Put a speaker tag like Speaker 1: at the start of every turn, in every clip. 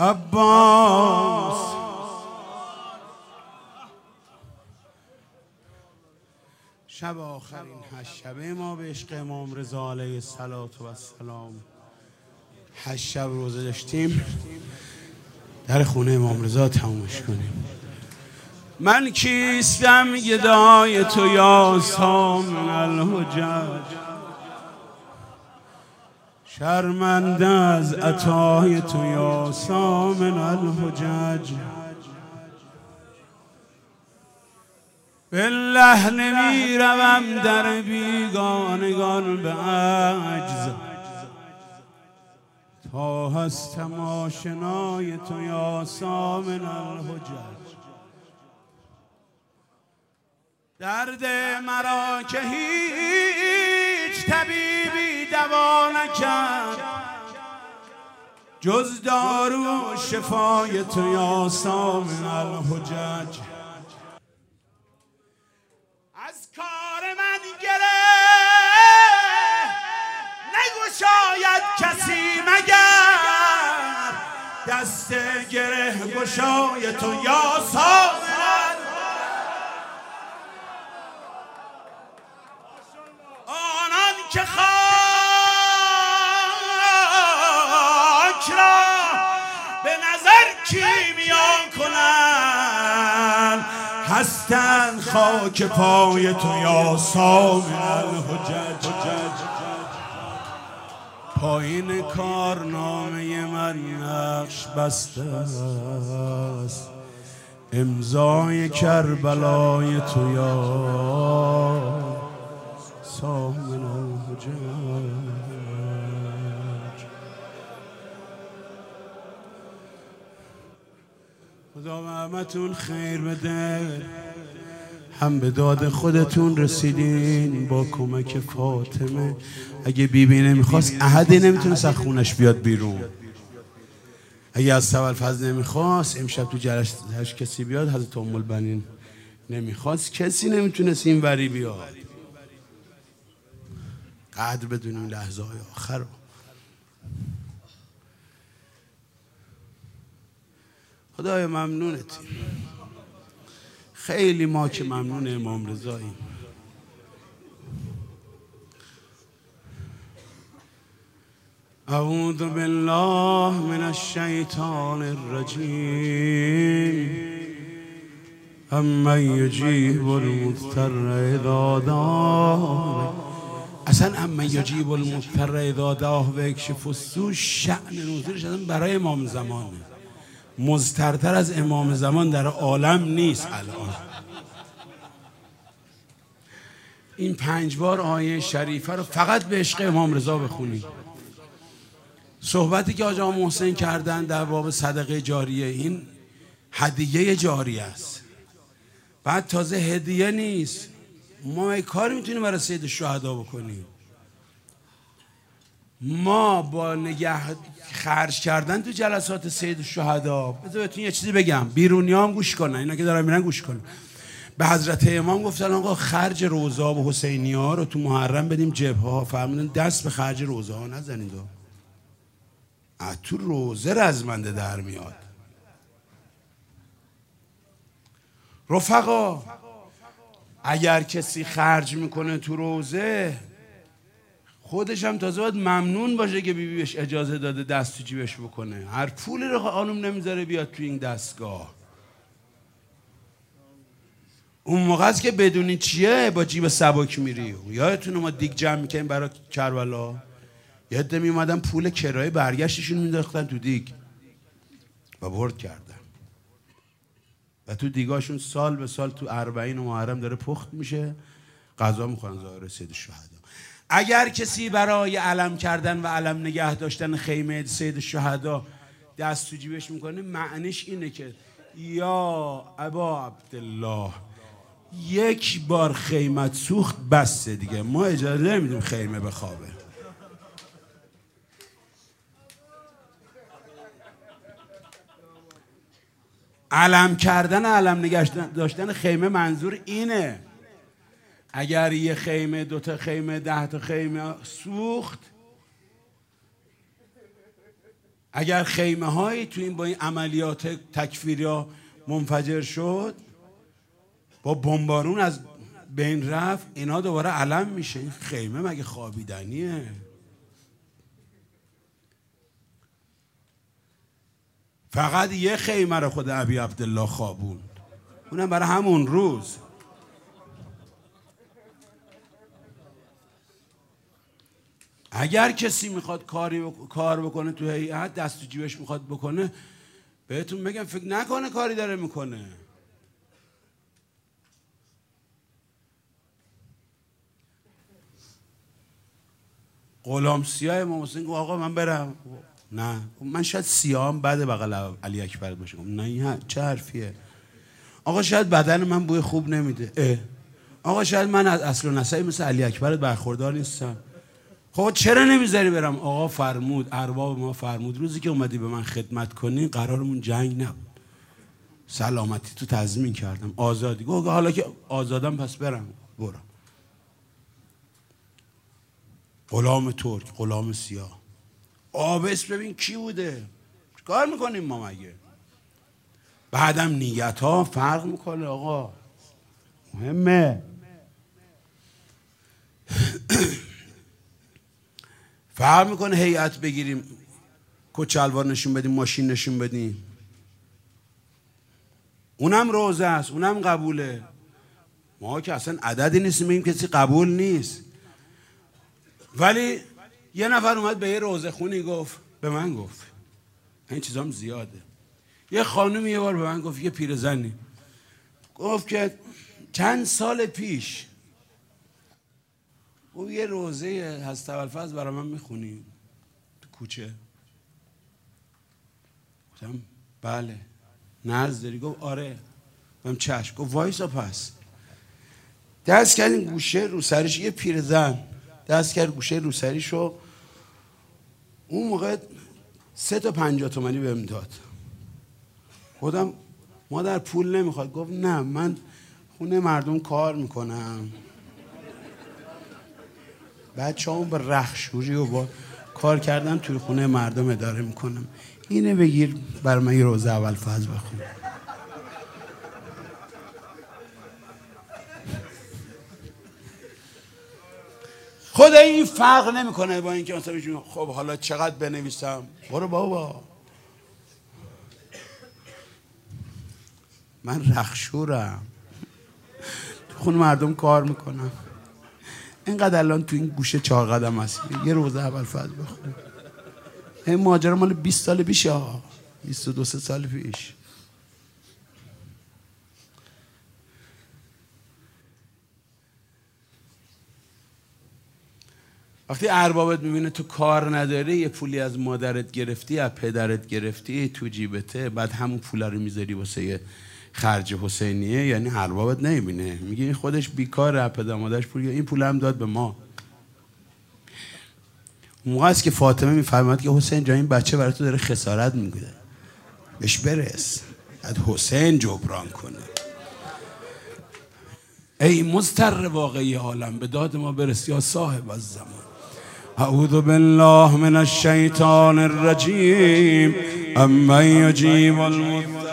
Speaker 1: عباس شب آخرین 8 شبه ما به عشق امام رضا علیه السلام 8 شب روزه داشتیم، در خونه امام رضا تمومش کنیم. من کیستم گدای تو یا سامن الحجج، شرمنده از عطای تو یا سامن الحجج. بالله نمی روم در بیگانگان به عجز، تا هستم آشنای تو یا سامن الحجج. درد مرا که هیچ طبیبی دوا نکرد، جز دارو شفای تو یا سامن الحجج. از کار من گره نگشاید کسی مگر، دست گره گشای تو یا سامن. آنان که خاک را به نظر کیمیا کنند، هستند خاک پای تو یا سامن الحجج. پایین کارنامه من نقش بسته است، امضای کربلای تو یا سامن الحجج. خدا همتون خیر بده، هم به داد خودتون رسیدین با کمک فاطمه. اگه بیبی نمیخواست احدی نمیتونست از خونش بیاد بیرون. اگه از ابوالفضل نمیخواست امشب تو جلسه‌اش کسی بیاد، حضرت ام البنین نمیخواست کسی نمیتونست این وری بیاد. قدر بدونیم لحظه های آخر رو. خدای ممنونتیم، خیلی ما که ممنون امام رضاییم. اعوذ بالله من الشیطان الرجیم. امن یجیب المضطر اذا دعاه. اصلا امن یجیب المضطر اذا دعاه و یکشف السوء شأن نزولش اصلا برای امام زمانه. مضطرتر از امام زمان در عالم نیست الان. این 5 بار آیه شریفه رو فقط به عشق امام رضا بخونید. صحبتی که حاج آقا محسن کردن در باب صدقه جاریه، این هدیه جاریه است. بعد تازه هدیه نیست، ما یک کار میتونیم برای سید الشهدا بکنیم. ما با خرج کردن تو جلسات سید الشهدا، بذار بهتون یه چیزی بگم، بیرونی هم گوش کنن، اینا که دارن میرن گوش کنن. به حضرت امام گفتن آقا خرج روزه و حسینی ها رو تو محرم بدیم جبهه ها، فرمودن دست به خرج روزه ها نزنید. تو روزه رزمنده در میاد. رفقا اگر کسی خرج میکنه تو روزه، خودش هم تازه باید ممنون باشه که بیبی بهش اجازه داده دست تو جیبش بکنه. هر پولی رو خانم نمیذاره بیاد تو این دستگاه. اون موقع است که بدونی چیه با جیب سبک میری. یادتونه ما دیگ جمع میکنیم برای کربلا، یه عده میومدن پول کرایه برگشتشون مینداختن تو دیگ و برد کردن و تو دیگاشون سال به سال تو 40 محرم داره پخت میشه، غذا میخورن ظاهر سید الشهدا. اگر کسی برای علم کردن و علم نگه داشتن خیمه سید الشهدا دست تو جیبش میکنه، معنیش اینه که یا ابا عبدالله یک بار خیمت سوخت بسه دیگه، ما اجازه نمیدیم خیمه بخوابه. علم کردن، علم نگه داشتن خیمه منظور اینه. اگر یه خیمه، 2 تا خیمه، 10 تا خیمه سوخت، اگر خیمه هایی تو این با این عملیات تکفیری منفجر شد، با بمبارون از بین رفت، اینا دوباره علم میشه. این خیمه مگه خوابیدنیه؟ فقط یه خیمه رو خود ابی عبدالله خوابوند، اونم برای همون روز. اگر کسی میخواد کار بکنه تو هیئت، دست تو جیبش میخواد بکنه، بهتون بگم فکر نکنه کاری داره میکنه. غلام سیاه امام حسین گفت آقا من برم. نه من شاید سیاهم بعد بغل علی اکبر باشه. نه این چه حرفیه؟ آقا شاید بدن من بوی خوب نمیده. آقا شاید من از اصل و نسبی مثل علی اکبر برخوردار نیستم. خب چرا نمیذاری برم؟ آقا فرمود، ارباب ما فرمود روزی که اومدی به من خدمت کنی قرارمون جنگ نبود، سلامتی تو تضمین کردم، آزادی. گفت حالا که آزادم پس برم. برو. غلام ترک، غلام سیاه. آبس ببین کی بوده، کار میکنیم ما مگه؟ بعدم نیت ها فرق میکنه آقا، مهمه. فرق میکنه هیئت بگیریم، کچلوار نشون بدیم، ماشین نشون بدیم، اونم روزه است، اونم قبوله. ما که اصلا عددی نیستیم، این کسی قبول نیست. ولی یه نفر اومد به یه روزه خونی گفت، به من گفت، این چیزام زیاده. یه خانومی یه بار به من گفت، یه پیرزنی گفت که چند سال پیش او یه روزه حضرت ابوالفضل برای من میخونی تو کوچه. گفتم بله. نرز داری؟ گفت آره. گفتم چشم. گفت وایسا. پس دست کردیم گوشه روسریش، یه پیرزن دست کرد گوشه روسریشو، اون موقع 3 تا 50 تومانی بهم داد. گفتم مادر پول نمیخواد؟ گفت نه من خونه مردم کار میکنم، بچه‌هام به رخشوری و با کار کردن توی خونه مردم اداره میکنم، اینه بگیر برای من یه روزه ابوالفضل بخون. خدا این فرق نمیکنه با اینکه مثلا بگیم خب حالا چقدر بنویسم. برو بابا، من رخشورم، تو خونه مردم کار میکنم، اینقدر الان تو این گوشه 4 قدم هست، یه روزه ابوالفضل بخون. این ماجرا مال 20 سال پیشه، 22 سال پیش. وقتی اربابت میبینه تو کار نداری، یه پولی از مادرت گرفتی، از پدرت گرفتی، تو جیبته، بعد همون پولا رو میذاری واسه یه خرج حسینیه، یعنی اربابت نمیبینه، میگه این خودش بیکاره، پدر مادرش پول، این پول هم داد به ما. موقع است که فاطمه میفرماد که حسین جان این بچه برای تو داره خسارت میگه، بهش برس، بعد حسین جبران کنه. ای مضطر واقعی عالم به داد ما برس یا صاحب الزمان. اعوذ بالله من الشیطان الرجیم امن یجیب المضطر.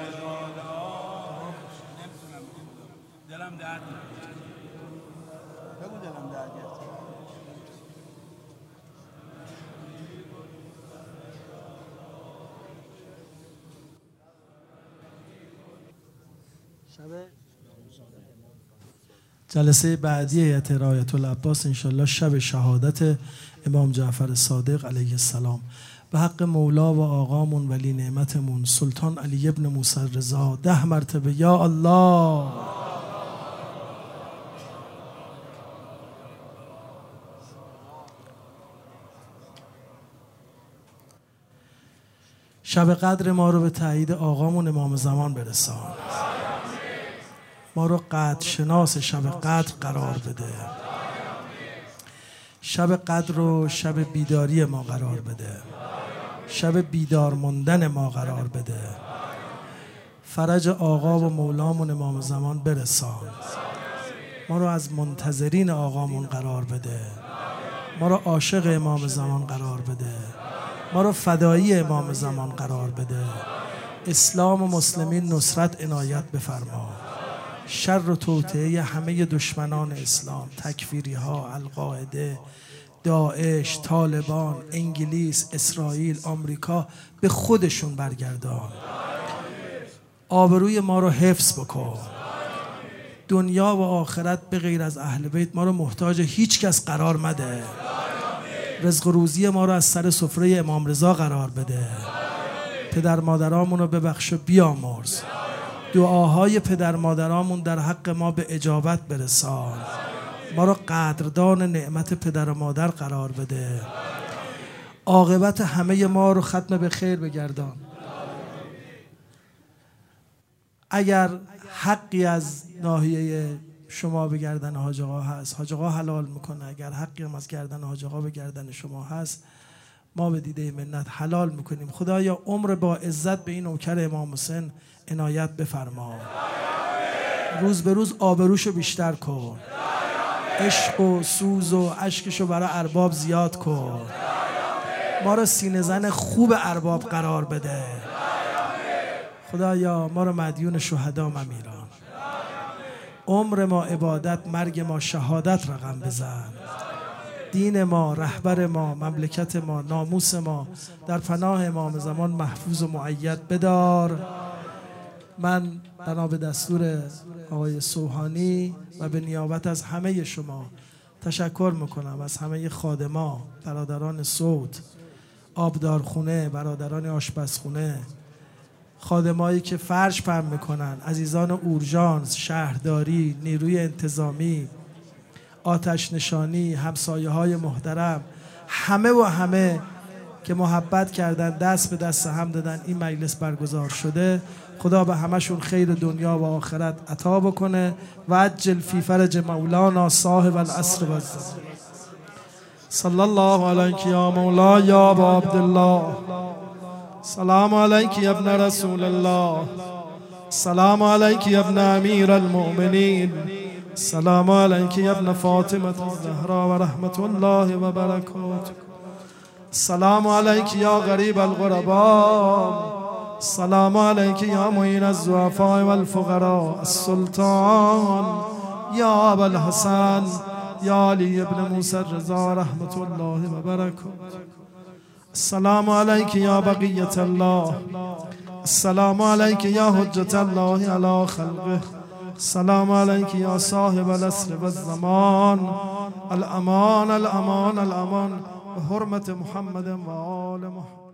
Speaker 2: جلسه بعدی هیئت رعایت العباس انشالله شب شهادت امام جعفر صادق علیه السلام به حق مولا و آقامون ولی نعمتمون سلطان علی ابن موسی رضا 10 مرتبه یا الله. شب قدر ما رو به تایید آقامون امام زمان برسان، ما رو قدر شناس شب قدر قرار بده، شب قدر رو شب بیداری ما قرار بده، شب بیدار موندن ما قرار بده، فرج آقا و مولامون امام زمان برسان، ما رو از منتظرین آقامون قرار بده، ما رو عاشق امام زمان قرار بده، ما رو فدایی امام زمان قرار بده. اسلام و مسلمین نصرت عنایت بفرما. شر و توطئه همه دشمنان اسلام، تکفیری ها، القاعده، داعش، طالبان، انگلیس، اسرائیل، آمریکا به خودشون برگردان. آبروی ما رو حفظ بکن. دنیا و آخرت به غیر از اهل بیت ما رو محتاج هیچ کس قرار مده. رزق و روزی ما رو از سر سفره امام رضا قرار بده. پدر مادرامون رو ببخش و بیامرز. دعاهای پدر مادرامون در حق ما به اجابت برسان. ما رو قدردان نعمت پدر و مادر قرار بده. عاقبت همه ما رو ختم به خیر بگردان. اگر حقی از ناحیه شما به گردن حاج آقا هست، حاج آقا حلال میکنه. اگر حقی هم از گردن حاج آقا به گردن شما هست، ما به دیده منت حلال میکنیم. خدایا عمر با عزت به این نوکر امام حسین عنایت بفرما. روز به روز آبروشو بیشتر کن. عشق و سوز و اشکشو برای ارباب زیاد کن. ما رو سینه زن خوب ارباب قرار بده. خدایا ما رو مدیون شهدا ممیران. عمر ما عبادت، مرگ ما شهادت رقم بزن. دین ما، رهبر ما، مملکت ما، ناموس ما در پناه امام زمان محفوظ و مؤید بدار. من بنا به دستور آقای سوهانی و به نیابت از همه شما تشکر میکنم از همه خادما، برادران صوت، آبدارخونه، برادران آشپزخونه، خادمایی که فرش پهن میکنن، عزیزان اورژانس، شهرداری، نیروی انتظامی، آتش نشانی، همسایه های محترم، همه و همه که محبت کردن، دست به دست هم دادن، این مجلس برگزار شده. خدا به همشون خیر دنیا و آخرت عطا بکنه. و عجل فی فرج مولانا صاحب العصر و الزمان. صلی الله علیک یا مولا یا ابا عبدالله. سلام علیک یا ابن رسول الله. سلام علیک یا ابن امیر المؤمنین. سلام علیک یا ابن فاطمه الزهرا و رحمت الله و برکاته. سلام علیک یا غریب الغرباء. سلام علیک یا معین الضعفاء والفقراء. السلطان یا ابا الحسن یا علی ابن موسی الرضا رحمت الله و برکاته. السلام علیک یا بقیة الله. السلام علیک یا حجة الله علی خلقه. السلام علیک یا صاحب العصر و الزمان. الامان الامان الامان به حرمت محمد و آل محمد.